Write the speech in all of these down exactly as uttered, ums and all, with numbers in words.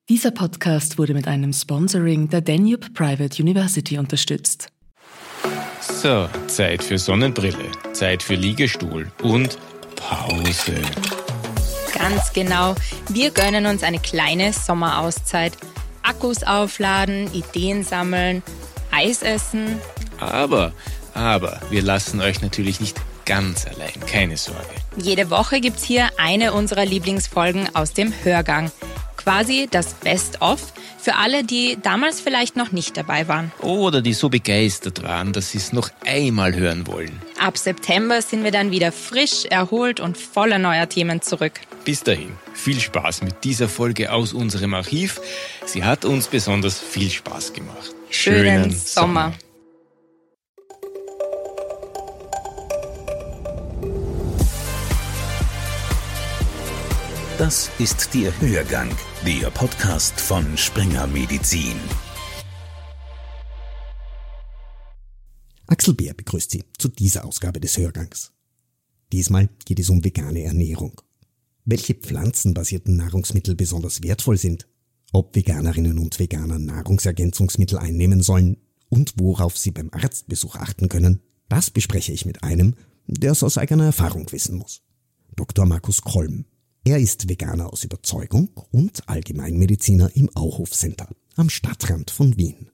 Dieser Podcast wurde mit einem Sponsoring der Danube Private University unterstützt. So, Zeit für Sonnenbrille, Zeit für Liegestuhl und Pause. Ganz genau. Wir gönnen uns eine kleine Sommerauszeit. Akkus aufladen, Ideen sammeln, Eis essen. Aber, aber, wir lassen euch natürlich nicht ganz allein, keine Sorge. Jede Woche gibt's hier eine unserer Lieblingsfolgen aus dem Hörgang. Quasi das Best-of für alle, die damals vielleicht noch nicht dabei waren. Oder die so begeistert waren, dass sie es noch einmal hören wollen. Ab September sind wir dann wieder frisch, erholt und voller neuer Themen zurück. Bis dahin, viel Spaß mit dieser Folge aus unserem Archiv. Sie hat uns besonders viel Spaß gemacht. Schönen, Schönen Sommer. Sommer. Das ist der Hörgang, der Podcast von Springer Medizin. Axel Bär begrüßt Sie zu dieser Ausgabe des Hörgangs. Diesmal geht es um vegane Ernährung. Welche pflanzenbasierten Nahrungsmittel besonders wertvoll sind, ob Veganerinnen und Veganer Nahrungsergänzungsmittel einnehmen sollen und worauf sie beim Arztbesuch achten können, das bespreche ich mit einem, der es aus eigener Erfahrung wissen muss. Doktor Markus Krollm. Er ist Veganer aus Überzeugung und Allgemeinmediziner im Auhof Center am Stadtrand von Wien.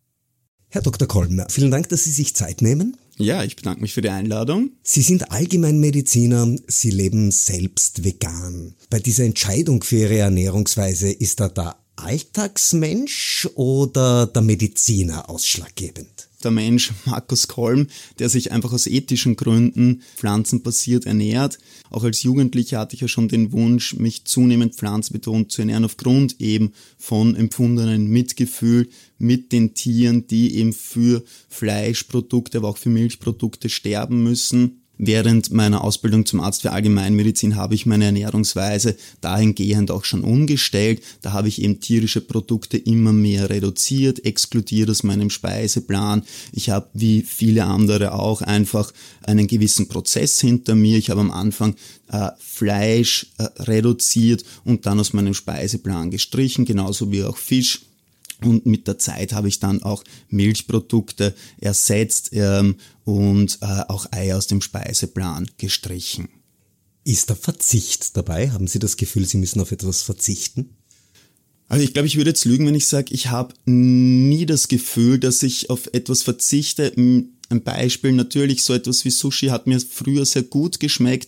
Herr Doktor Krollm, vielen Dank, dass Sie sich Zeit nehmen. Ja, ich bedanke mich für die Einladung. Sie sind Allgemeinmediziner, Sie leben selbst vegan. Bei dieser Entscheidung für Ihre Ernährungsweise ist da der Alltagsmensch oder der Mediziner ausschlaggebend? Der Mensch Markus Krollm, der sich einfach aus ethischen Gründen pflanzenbasiert ernährt. Auch als Jugendlicher hatte ich ja schon den Wunsch, mich zunehmend pflanzenbetont zu ernähren, aufgrund eben von empfundenen Mitgefühl mit den Tieren, die eben für Fleischprodukte, aber auch für Milchprodukte sterben müssen. Während meiner Ausbildung zum Arzt für Allgemeinmedizin habe ich meine Ernährungsweise dahingehend auch schon umgestellt. Da habe ich eben tierische Produkte immer mehr reduziert, exkludiert aus meinem Speiseplan. Ich habe wie viele andere auch einfach einen gewissen Prozess hinter mir. Ich habe am Anfang äh, Fleisch äh, reduziert und dann aus meinem Speiseplan gestrichen, genauso wie auch Fisch. Und mit der Zeit habe ich dann auch Milchprodukte ersetzt ähm, und äh, auch Eier aus dem Speiseplan gestrichen. Ist da Verzicht dabei? Haben Sie das Gefühl, Sie müssen auf etwas verzichten? Also ich glaube, ich würde jetzt lügen, wenn ich sage, ich habe nie das Gefühl, dass ich auf etwas verzichte. Ein Beispiel natürlich, so etwas wie Sushi hat mir früher sehr gut geschmeckt.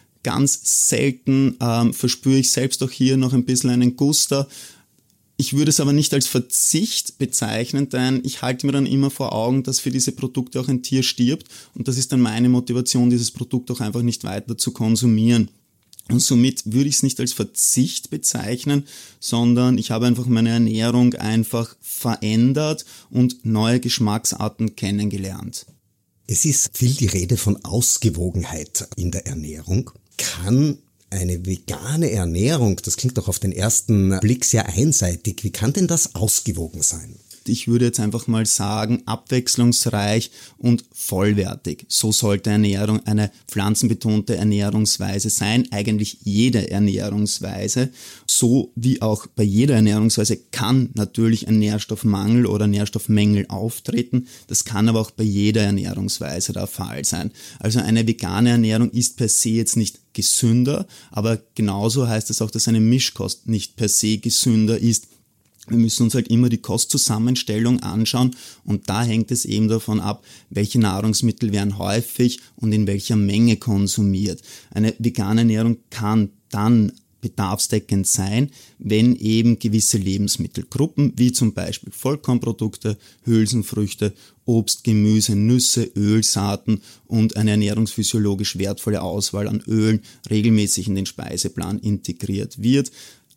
Ganz selten ähm, verspüre ich selbst auch hier noch ein bisschen einen Guster. Ich würde es aber nicht als Verzicht bezeichnen, denn ich halte mir dann immer vor Augen, dass für diese Produkte auch ein Tier stirbt, und das ist dann meine Motivation, dieses Produkt auch einfach nicht weiter zu konsumieren. Und somit würde ich es nicht als Verzicht bezeichnen, sondern ich habe einfach meine Ernährung einfach verändert und neue Geschmacksarten kennengelernt. Es ist viel die Rede von Ausgewogenheit in der Ernährung. Kann eine vegane Ernährung, das klingt doch auf den ersten Blick sehr einseitig, wie kann denn das ausgewogen sein? Ich würde jetzt einfach mal sagen, abwechslungsreich und vollwertig. So sollte Ernährung eine pflanzenbetonte Ernährungsweise sein, eigentlich jede Ernährungsweise. So wie auch bei jeder Ernährungsweise kann natürlich ein Nährstoffmangel oder Nährstoffmängel auftreten. Das kann aber auch bei jeder Ernährungsweise der Fall sein. Also eine vegane Ernährung ist per se jetzt nicht gesünder, aber genauso heißt es auch, dass eine Mischkost nicht per se gesünder ist. Wir müssen uns halt immer die Kostzusammenstellung anschauen, und da hängt es eben davon ab, welche Nahrungsmittel werden häufig und in welcher Menge konsumiert. Eine vegane Ernährung kann dann bedarfsdeckend sein, wenn eben gewisse Lebensmittelgruppen wie zum Beispiel Vollkornprodukte, Hülsenfrüchte, Obst, Gemüse, Nüsse, Ölsaaten und eine ernährungsphysiologisch wertvolle Auswahl an Ölen regelmäßig in den Speiseplan integriert wird.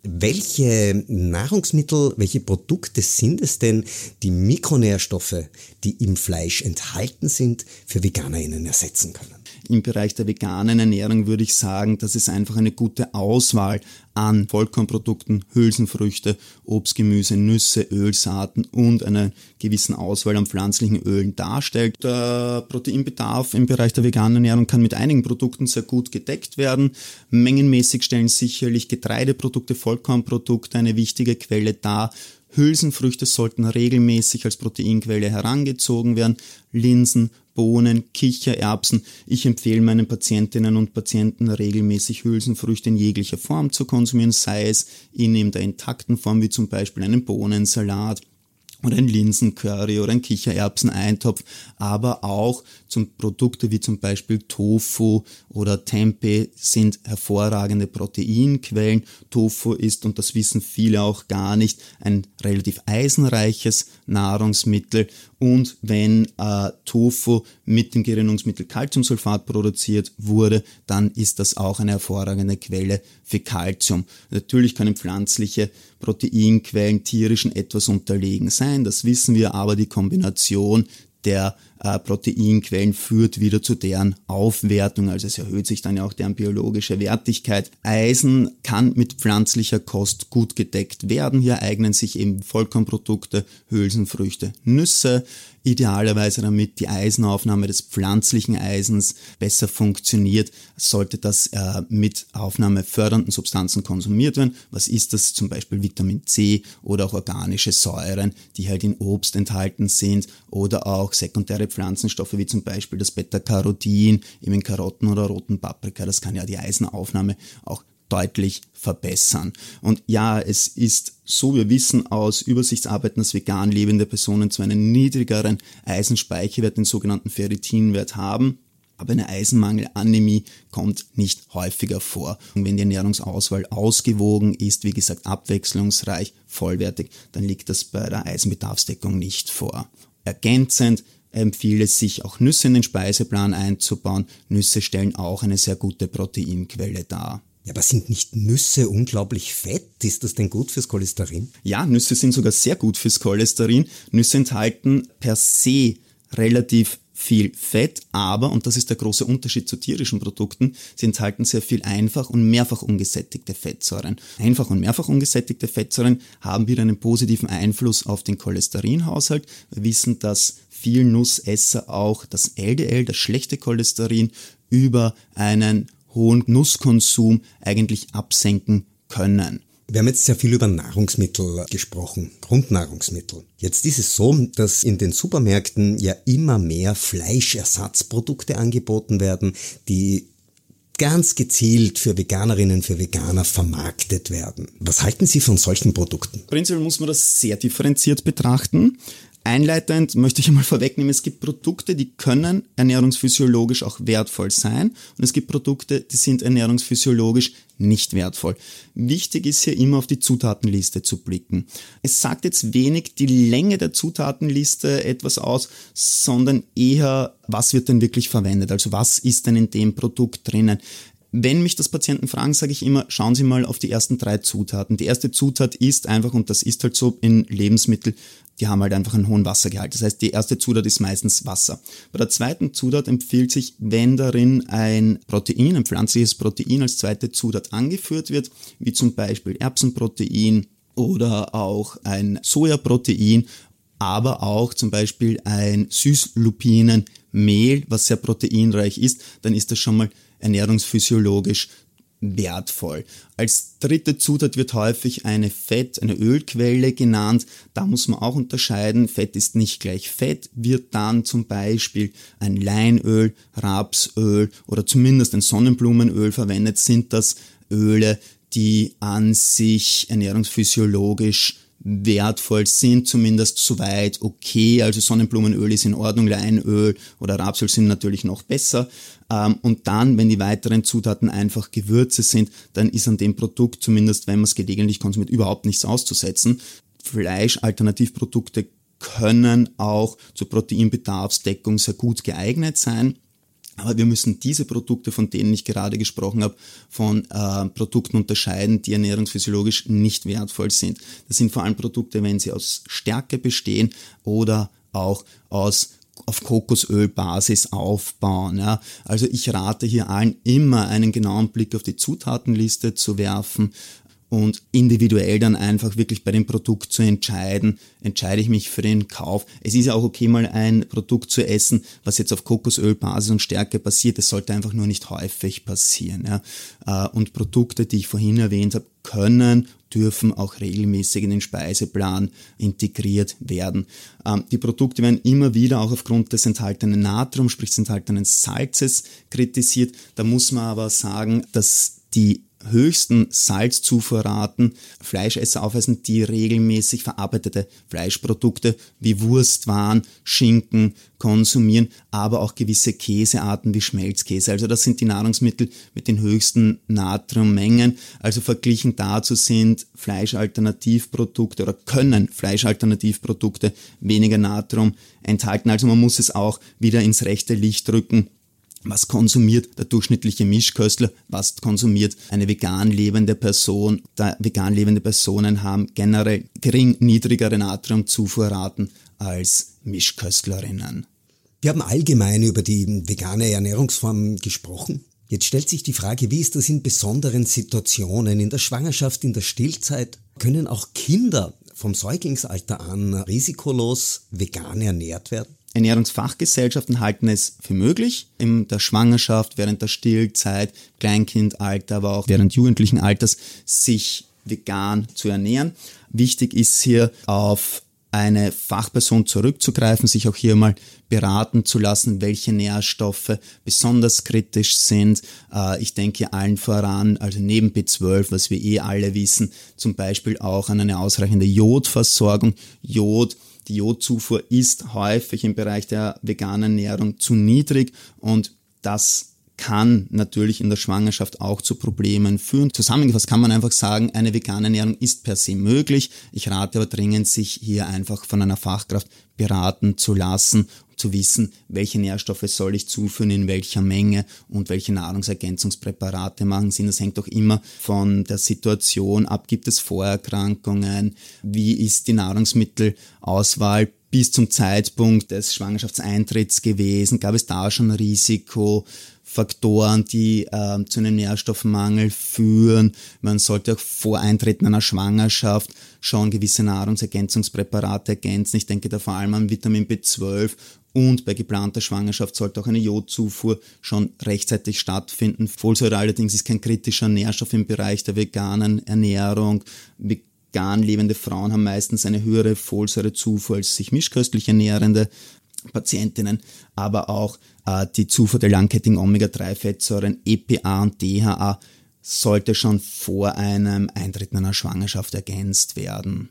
Welche Nahrungsmittel, welche Produkte sind es denn, die Mikronährstoffe, die im Fleisch enthalten sind, für VeganerInnen ersetzen können? Im Bereich der veganen Ernährung würde ich sagen, dass es einfach eine gute Auswahl an Vollkornprodukten, Hülsenfrüchte, Obst, Gemüse, Nüsse, Ölsaaten und einer gewissen Auswahl an pflanzlichen Ölen darstellt. Der Proteinbedarf im Bereich der veganen Ernährung kann mit einigen Produkten sehr gut gedeckt werden. Mengenmäßig stellen sicherlich Getreideprodukte, Vollkornprodukte eine wichtige Quelle dar. Hülsenfrüchte sollten regelmäßig als Proteinquelle herangezogen werden. Linsen, Bohnen, Kichererbsen. Ich empfehle meinen Patientinnen und Patienten regelmäßig Hülsenfrüchte in jeglicher Form zu konsumieren, sei es in der intakten Form wie zum Beispiel einen Bohnensalat oder ein Linsencurry oder ein Kichererbseneintopf, aber auch zum Produkte wie zum Beispiel Tofu oder Tempeh sind hervorragende Proteinquellen. Tofu ist, und das wissen viele auch gar nicht, ein relativ eisenreiches Nahrungsmittel, und wenn äh, Tofu mit dem Gerinnungsmittel Calciumsulfat produziert wurde, dann ist das auch eine hervorragende Quelle für Calcium. Natürlich können pflanzliche Proteinquellen tierischen etwas unterlegen sein, das wissen wir, aber die Kombination der äh, Proteinquellen führt wieder zu deren Aufwertung, also es erhöht sich dann ja auch deren biologische Wertigkeit. Eisen kann mit pflanzlicher Kost gut gedeckt werden. Hier eignen sich eben Vollkornprodukte, Hülsenfrüchte, Nüsse, idealerweise damit die Eisenaufnahme des pflanzlichen Eisens besser funktioniert, sollte das äh, mit aufnahmefördernden Substanzen konsumiert werden. Was ist das? Zum Beispiel Vitamin C oder auch organische Säuren, die halt in Obst enthalten sind, oder auch sekundäre Pflanzenstoffe wie zum Beispiel das Beta-Carotin in Karotten oder roten Paprika. Das kann ja die Eisenaufnahme auch deutlich verbessern. Und ja, es ist so, wir wissen aus Übersichtsarbeiten, dass vegan lebende Personen zwar einen niedrigeren Eisenspeicherwert, den sogenannten Ferritinwert haben, aber eine Eisenmangelanämie kommt nicht häufiger vor. Und wenn die Ernährungsauswahl ausgewogen ist, wie gesagt abwechslungsreich, vollwertig, dann liegt das bei der Eisenbedarfsdeckung nicht vor. Ergänzend empfiehlt es sich, auch Nüsse in den Speiseplan einzubauen. Nüsse stellen auch eine sehr gute Proteinquelle dar. Ja, aber sind nicht Nüsse unglaublich fett? Ist das denn gut fürs Cholesterin? Ja, Nüsse sind sogar sehr gut fürs Cholesterin. Nüsse enthalten per se relativ viel Fett, aber, und das ist der große Unterschied zu tierischen Produkten, sie enthalten sehr viel einfach und mehrfach ungesättigte Fettsäuren. Einfach und mehrfach ungesättigte Fettsäuren haben wieder einen positiven Einfluss auf den Cholesterinhaushalt. Wir wissen, dass viele Nussesser auch das L D L, das schlechte Cholesterin, über einen hohen Nusskonsum eigentlich absenken können. Wir haben jetzt sehr viel über Nahrungsmittel gesprochen, Grundnahrungsmittel. Jetzt ist es so, dass in den Supermärkten ja immer mehr Fleischersatzprodukte angeboten werden, die ganz gezielt für Veganerinnen, für Veganer vermarktet werden. Was halten Sie von solchen Produkten? Prinzipiell muss man das sehr differenziert betrachten. Einleitend möchte ich einmal vorwegnehmen, es gibt Produkte, die können ernährungsphysiologisch auch wertvoll sein, und es gibt Produkte, die sind ernährungsphysiologisch nicht wertvoll. Wichtig ist hier immer auf die Zutatenliste zu blicken. Es sagt jetzt wenig die Länge der Zutatenliste etwas aus, sondern eher, was wird denn wirklich verwendet, also was ist denn in dem Produkt drinnen. Wenn mich das Patienten fragen, sage ich immer, schauen Sie mal auf die ersten drei Zutaten. Die erste Zutat ist einfach, und das ist halt so in Lebensmitteln, die haben halt einfach einen hohen Wassergehalt. Das heißt, die erste Zutat ist meistens Wasser. Bei der zweiten Zutat empfiehlt sich, wenn darin ein Protein, ein pflanzliches Protein als zweite Zutat angeführt wird, wie zum Beispiel Erbsenprotein oder auch ein Sojaprotein, aber auch zum Beispiel ein Süßlupinenmehl, was sehr proteinreich ist, dann ist das schon mal ernährungsphysiologisch wertvoll. Als dritte Zutat wird häufig eine Fett-, eine Ölquelle genannt. Da muss man auch unterscheiden. Fett ist nicht gleich Fett. Wird dann zum Beispiel ein Leinöl, Rapsöl oder zumindest ein Sonnenblumenöl verwendet, sind das Öle, die an sich ernährungsphysiologisch wertvoll sind, zumindest soweit okay. Also Sonnenblumenöl ist in Ordnung, Leinöl oder Rapsöl sind natürlich noch besser. Und dann, wenn die weiteren Zutaten einfach Gewürze sind, dann ist an dem Produkt, zumindest wenn man es gelegentlich konsumiert, überhaupt nichts auszusetzen. Fleisch-Alternativprodukte können auch zur Proteinbedarfsdeckung sehr gut geeignet sein. Aber wir müssen diese Produkte, von denen ich gerade gesprochen habe, von äh, Produkten unterscheiden, die ernährungsphysiologisch nicht wertvoll sind. Das sind vor allem Produkte, wenn sie aus Stärke bestehen oder auch aus auf Kokosölbasis aufbauen. Ja. Also ich rate hier allen immer einen genauen Blick auf die Zutatenliste zu werfen. und individuell dann einfach wirklich bei dem Produkt zu entscheiden, entscheide ich mich für den Kauf. Es ist ja auch okay, mal ein Produkt zu essen, was jetzt auf Kokosölbasis und Stärke basiert. Das sollte einfach nur nicht häufig passieren. Ja. Und Produkte, die ich vorhin erwähnt habe, können, dürfen auch regelmäßig in den Speiseplan integriert werden. Die Produkte werden immer wieder auch aufgrund des enthaltenen Natrium, sprich des enthaltenen Salzes, kritisiert. Da muss man aber sagen, dass die höchsten Salzzufuhrraten Fleischesser aufweisen, die regelmäßig verarbeitete Fleischprodukte wie Wurstwaren, Schinken konsumieren, aber auch gewisse Käsearten wie Schmelzkäse. Also das sind die Nahrungsmittel mit den höchsten Natriummengen. Also verglichen dazu sind Fleischalternativprodukte oder können Fleischalternativprodukte weniger Natrium enthalten. Also man muss es auch wieder ins rechte Licht rücken. Was konsumiert der durchschnittliche Mischköstler? Was konsumiert eine vegan lebende Person? Da vegan lebende Personen haben generell gering niedrigere Natriumzufuhrraten als Mischköstlerinnen. Wir haben allgemein über die vegane Ernährungsform gesprochen. Jetzt stellt sich die Frage, wie ist das in besonderen Situationen, in der Schwangerschaft, in der Stillzeit? Können auch Kinder vom Säuglingsalter an risikolos vegan ernährt werden? Ernährungsfachgesellschaften halten es für möglich, in der Schwangerschaft, während der Stillzeit, Kleinkindalter, aber auch während jugendlichen Alters sich vegan zu ernähren. Wichtig ist hier auf eine Fachperson zurückzugreifen, sich auch hier mal beraten zu lassen, welche Nährstoffe besonders kritisch sind. Ich denke allen voran, also neben B zwölf, was wir eh alle wissen, zum Beispiel auch an eine ausreichende Jodversorgung. Jod, die Jodzufuhr ist häufig im Bereich der veganen Ernährung zu niedrig und das kann natürlich in der Schwangerschaft auch zu Problemen führen. Zusammengefasst kann man einfach sagen, eine vegane Ernährung ist per se möglich. Ich rate aber dringend, sich hier einfach von einer Fachkraft beraten zu lassen, um zu wissen, welche Nährstoffe soll ich zuführen, in welcher Menge und welche Nahrungsergänzungspräparate machen Sinn. Das hängt auch immer von der Situation ab. Gibt es Vorerkrankungen? Wie ist die Nahrungsmittelauswahl bis zum Zeitpunkt des Schwangerschaftseintritts gewesen? Gab es da schon Risikofaktoren, die äh, zu einem Nährstoffmangel führen? Man sollte auch vor Eintreten einer Schwangerschaft schon gewisse Nahrungsergänzungspräparate ergänzen. Ich denke da vor allem an Vitamin B zwölf und bei geplanter Schwangerschaft sollte auch eine Jodzufuhr schon rechtzeitig stattfinden. Folsäure allerdings ist kein kritischer Nährstoff im Bereich der veganen Ernährung. Vegan lebende Frauen haben meistens eine höhere Folsäurezufuhr als sich mischköstlich ernährende Patientinnen, aber auch äh, die Zufuhr der langkettigen Omega drei Fettsäuren E P A und D H A sollte schon vor einem Eintreten einer Schwangerschaft ergänzt werden.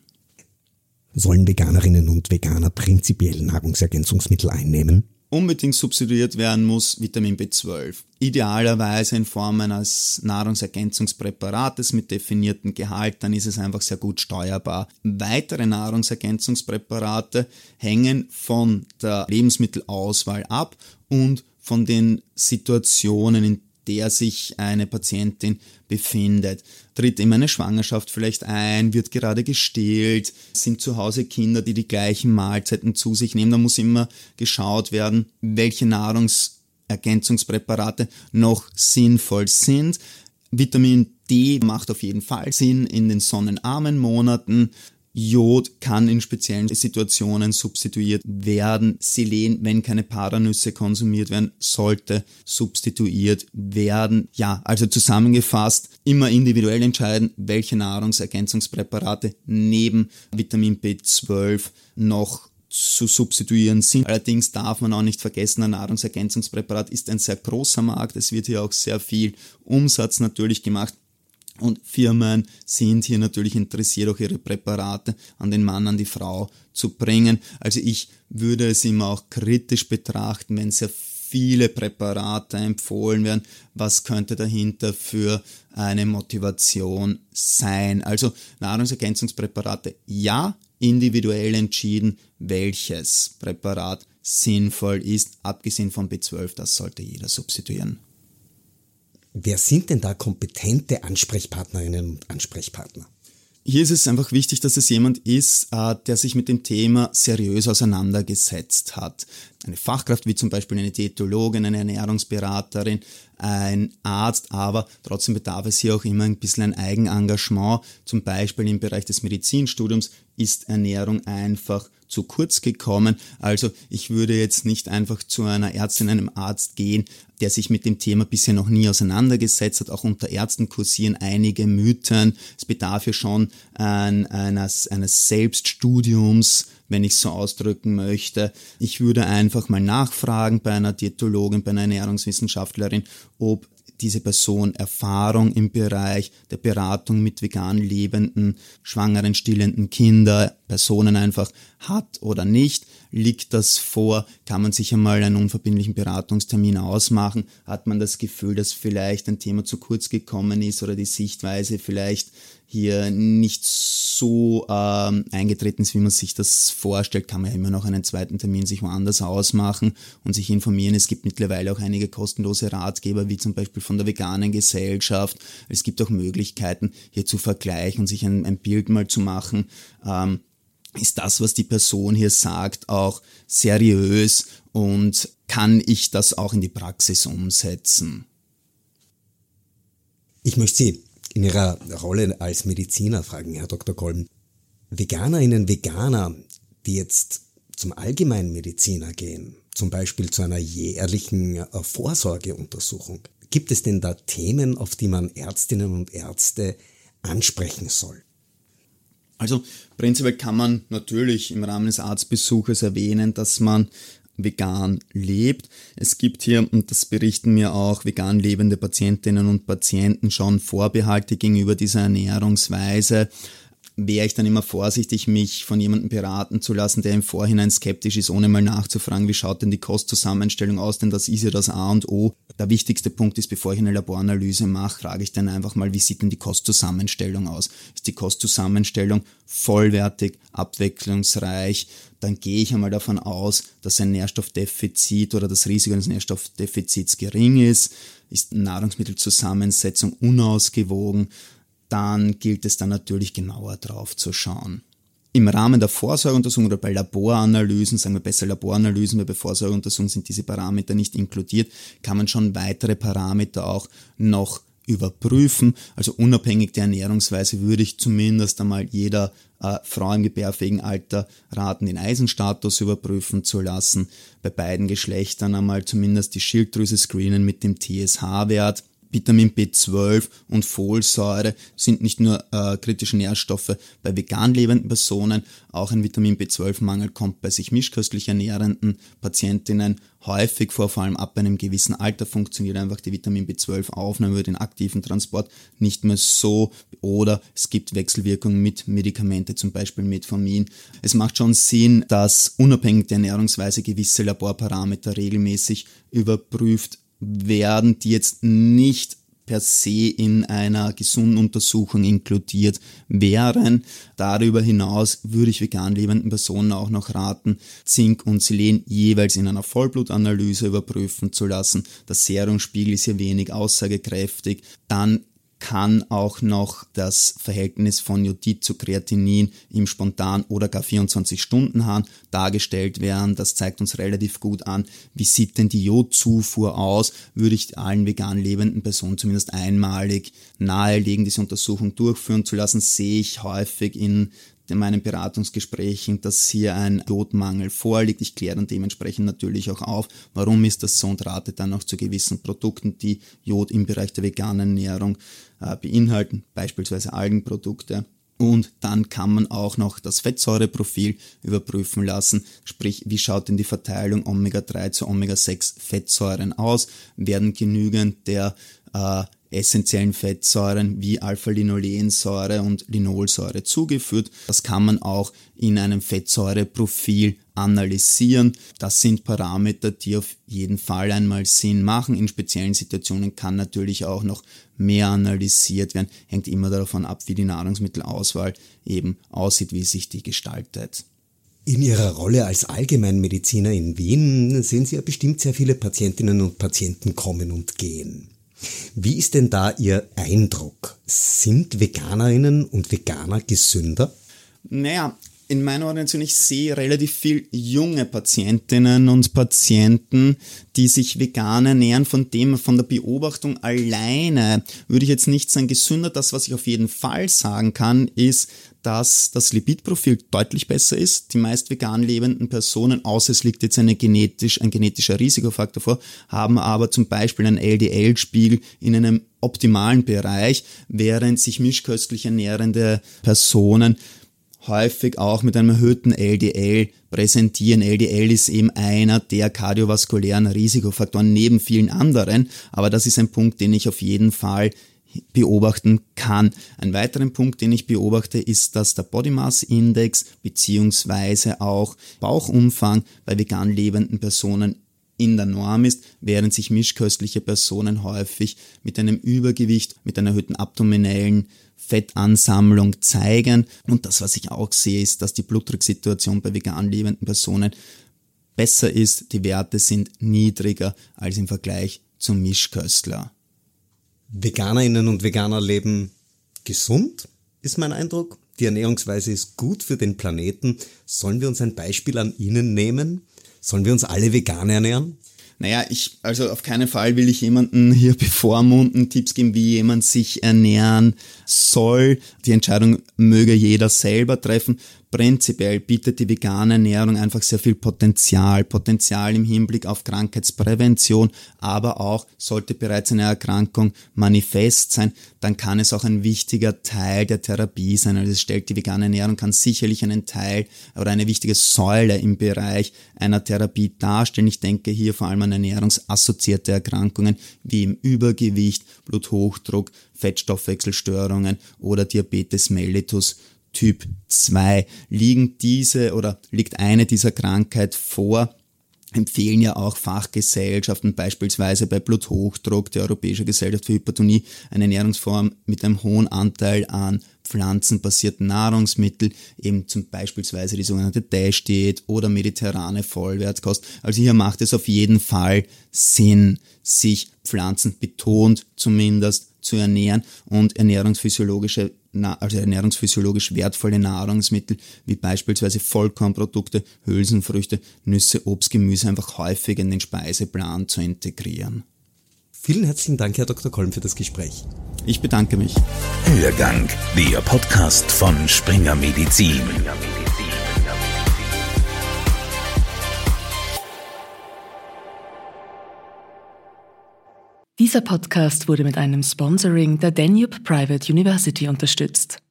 Sollen Veganerinnen und Veganer prinzipiell Nahrungsergänzungsmittel einnehmen? Unbedingt substituiert werden muss Vitamin B zwölf. Idealerweise in Form eines Nahrungsergänzungspräparates mit definiertem Gehalt, dann ist es einfach sehr gut steuerbar. Weitere Nahrungsergänzungspräparate hängen von der Lebensmittelauswahl ab und von den Situationen, in der sich eine Patientin befindet. Tritt in eine Schwangerschaft vielleicht ein, wird gerade gestillt, sind zu Hause Kinder, die die gleichen Mahlzeiten zu sich nehmen. Da muss immer geschaut werden, welche Nahrungsergänzungspräparate noch sinnvoll sind. Vitamin D macht auf jeden Fall Sinn in den sonnenarmen Monaten. Jod kann in speziellen Situationen substituiert werden. Selen, wenn keine Paranüsse konsumiert werden, sollte substituiert werden. Ja, also zusammengefasst, immer individuell entscheiden, welche Nahrungsergänzungspräparate neben Vitamin B zwölf noch zu substituieren sind. Allerdings darf man auch nicht vergessen, ein Nahrungsergänzungspräparat ist ein sehr großer Markt. Es wird hier auch sehr viel Umsatz natürlich gemacht. Und Firmen sind hier natürlich interessiert, auch ihre Präparate an den Mann, an die Frau zu bringen. Also ich würde es immer auch kritisch betrachten, wenn sehr viele Präparate empfohlen werden. Was könnte dahinter für eine Motivation sein? Also Nahrungsergänzungspräparate, ja, individuell entschieden, welches Präparat sinnvoll ist. Abgesehen von B zwölf, das sollte jeder substituieren. Wer sind denn da kompetente Ansprechpartnerinnen und Ansprechpartner? Hier ist es einfach wichtig, dass es jemand ist, der sich mit dem Thema seriös auseinandergesetzt hat. Eine Fachkraft wie zum Beispiel eine Diätologin, eine Ernährungsberaterin, ein Arzt, aber trotzdem bedarf es hier auch immer ein bisschen ein Eigenengagement. Zum Beispiel im Bereich des Medizinstudiums ist Ernährung einfach zu kurz gekommen. Also ich würde jetzt nicht einfach zu einer Ärztin, einem Arzt gehen, der sich mit dem Thema bisher noch nie auseinandergesetzt hat. Auch unter Ärzten kursieren einige Mythen. Es bedarf ja schon ein, eines, eines Selbststudiums, wenn ich es so ausdrücken möchte. Ich würde einfach mal nachfragen bei einer Diätologin, bei einer Ernährungswissenschaftlerin, ob diese Person Erfahrung im Bereich der Beratung mit vegan lebenden, schwangeren, stillenden Kinder, Personen einfach hat oder nicht. Liegt das vor? Kann man sich einmal einen unverbindlichen Beratungstermin ausmachen? Hat man das Gefühl, dass vielleicht ein Thema zu kurz gekommen ist oder die Sichtweise vielleicht hier nicht so ähm, eingetreten ist, wie man sich das vorstellt, kann man ja immer noch einen zweiten Termin sich woanders ausmachen und sich informieren. Es gibt mittlerweile auch einige kostenlose Ratgeber, wie zum Beispiel von der Veganen Gesellschaft. Es gibt auch Möglichkeiten, hier zu vergleichen und sich ein, ein Bild mal zu machen. Ähm, ist das, was die Person hier sagt, auch seriös und kann ich das auch in die Praxis umsetzen? Ich möchte Sie in Ihrer Rolle als Mediziner fragen, Herr Doktor Kolm. Veganerinnen, Veganer, die jetzt zum Allgemeinmediziner gehen, zum Beispiel zu einer jährlichen Vorsorgeuntersuchung, gibt es denn da Themen, auf die man Ärztinnen und Ärzte ansprechen soll? Also prinzipiell kann man natürlich im Rahmen des Arztbesuches erwähnen, dass man vegan lebt. Es gibt hier, und das berichten mir auch vegan lebende Patientinnen und Patienten, schon Vorbehalte gegenüber dieser Ernährungsweise. Wäre ich dann immer vorsichtig, mich von jemandem beraten zu lassen, der im Vorhinein skeptisch ist, ohne mal nachzufragen, wie schaut denn die Kostzusammenstellung aus, denn das ist ja das A und O. Der wichtigste Punkt ist, bevor ich eine Laboranalyse mache, frage ich dann einfach mal, wie sieht denn die Kostzusammenstellung aus? Ist die Kostzusammenstellung vollwertig, abwechslungsreich? Dann gehe ich einmal davon aus, dass ein Nährstoffdefizit oder das Risiko eines Nährstoffdefizits gering ist. Ist Nahrungsmittelzusammensetzung unausgewogen? Dann gilt es dann natürlich genauer drauf zu schauen. Im Rahmen der Vorsorgeuntersuchung oder bei Laboranalysen, sagen wir besser Laboranalysen, weil bei Vorsorgeuntersuchungen sind diese Parameter nicht inkludiert, kann man schon weitere Parameter auch noch überprüfen. Also unabhängig der Ernährungsweise würde ich zumindest einmal jeder äh, Frau im gebärfähigen Alter raten, den Eisenstatus überprüfen zu lassen. Bei beiden Geschlechtern einmal zumindest die Schilddrüse screenen mit dem T S H-Wert. Vitamin B zwölf und Folsäure sind nicht nur äh, kritische Nährstoffe bei vegan lebenden Personen, auch ein Vitamin B zwölf Mangel kommt bei sich mischköstlich ernährenden Patientinnen häufig vor, vor allem ab einem gewissen Alter funktioniert einfach die Vitamin B zwölf Aufnahme über den aktiven Transport nicht mehr so, oder es gibt Wechselwirkungen mit Medikamente, zum Beispiel Metformin. Es macht schon Sinn, dass unabhängig der Ernährungsweise gewisse Laborparameter regelmäßig überprüft werden, die jetzt nicht per se in einer gesunden Untersuchung inkludiert wären. Darüber hinaus würde ich vegan lebenden Personen auch noch raten, Zink und Selen jeweils in einer Vollblutanalyse überprüfen zu lassen. Der Serumspiegel ist hier wenig aussagekräftig. Dann kann auch noch das Verhältnis von Jodid zu Kreatinin im Spontan- oder gar vierundzwanzig-Stunden-Hahn dargestellt werden. Das zeigt uns relativ gut an, wie sieht denn die Jodzufuhr aus. Würde ich allen vegan lebenden Personen zumindest einmalig nahelegen, diese Untersuchung durchführen zu lassen, sehe ich häufig in in meinen Beratungsgesprächen, dass hier ein Jodmangel vorliegt. Ich kläre dann dementsprechend natürlich auch auf, warum ist das so, und rate dann auch zu gewissen Produkten, die Jod im Bereich der veganen Ernährung äh, beinhalten, beispielsweise Algenprodukte. Und dann kann man auch noch das Fettsäureprofil überprüfen lassen, sprich, wie schaut denn die Verteilung Omega drei zu Omega sechs Fettsäuren aus, werden genügend der äh, essentiellen Fettsäuren wie Alpha-Linolensäure und Linolsäure zugeführt. Das kann man auch in einem Fettsäureprofil analysieren. Das sind Parameter, die auf jeden Fall einmal Sinn machen. In speziellen Situationen kann natürlich auch noch mehr analysiert werden. Hängt immer davon ab, wie die Nahrungsmittelauswahl eben aussieht, wie sich die gestaltet. In Ihrer Rolle als Allgemeinmediziner in Wien sehen Sie ja bestimmt sehr viele Patientinnen und Patienten kommen und gehen. Wie ist denn da Ihr Eindruck? Sind Veganerinnen und Veganer gesünder? Naja, in meiner Ordination, ich sehe relativ viel junge Patientinnen und Patienten, die sich vegan ernähren. Von dem, von der Beobachtung alleine würde ich jetzt nicht sagen gesünder. Das, was ich auf jeden Fall sagen kann, ist, dass das Lipidprofil deutlich besser ist. Die meist vegan lebenden Personen, außer es liegt jetzt eine genetisch, ein genetischer Risikofaktor vor, haben aber zum Beispiel einen L D L-Spiegel in einem optimalen Bereich, während sich mischköstlich ernährende Personen häufig auch mit einem erhöhten L D L präsentieren. L D L ist eben einer der kardiovaskulären Risikofaktoren neben vielen anderen, aber das ist ein Punkt, den ich auf jeden Fall beobachten kann. Ein weiterer Punkt, den ich beobachte, ist, dass der Body Mass Index beziehungsweise auch Bauchumfang bei vegan lebenden Personen in der Norm ist, während sich mischköstliche Personen häufig mit einem Übergewicht, mit einer erhöhten abdominellen Fettansammlung zeigen. Und das, was ich auch sehe, ist, dass die Blutdrucksituation bei vegan lebenden Personen besser ist. Die Werte sind niedriger als im Vergleich zum Mischköstler. Veganerinnen und Veganer leben gesund, ist mein Eindruck. Die Ernährungsweise ist gut für den Planeten. Sollen wir uns ein Beispiel an ihnen nehmen? Sollen wir uns alle vegan ernähren? Naja, ich, also auf keinen Fall will ich jemanden hier bevormunden, Tipps geben, wie jemand sich ernähren soll. Die Entscheidung möge jeder selber treffen. Prinzipiell bietet die vegane Ernährung einfach sehr viel Potenzial. Potenzial im Hinblick auf Krankheitsprävention, aber auch, sollte bereits eine Erkrankung manifest sein, dann kann es auch ein wichtiger Teil der Therapie sein. Also es stellt die vegane Ernährung, kann sicherlich einen Teil oder eine wichtige Säule im Bereich einer Therapie darstellen. Ich denke hier vor allem an ernährungsassoziierte Erkrankungen wie im Übergewicht, Bluthochdruck, Fettstoffwechselstörungen oder Diabetes mellitus Typ zwei. Liegen diese oder liegt eine dieser Krankheit vor, empfehlen ja auch Fachgesellschaften, beispielsweise bei Bluthochdruck, die Europäische Gesellschaft für Hypertonie, eine Ernährungsform mit einem hohen Anteil an pflanzenbasierten Nahrungsmitteln, eben zum beispielsweise die sogenannte DASH-Diät oder mediterrane Vollwertkost. Also hier macht es auf jeden Fall Sinn, sich pflanzenbetont zumindest zu ernähren und ernährungsphysiologische also ernährungsphysiologisch wertvolle Nahrungsmittel wie beispielsweise Vollkornprodukte, Hülsenfrüchte, Nüsse, Obst, Gemüse einfach häufig in den Speiseplan zu integrieren. Vielen herzlichen Dank, Herr Doktor Kolm, für das Gespräch. Ich bedanke mich. Hörgang, der Podcast von Springer Medizin. Dieser Podcast wurde mit einem Sponsoring der Danube Private University unterstützt.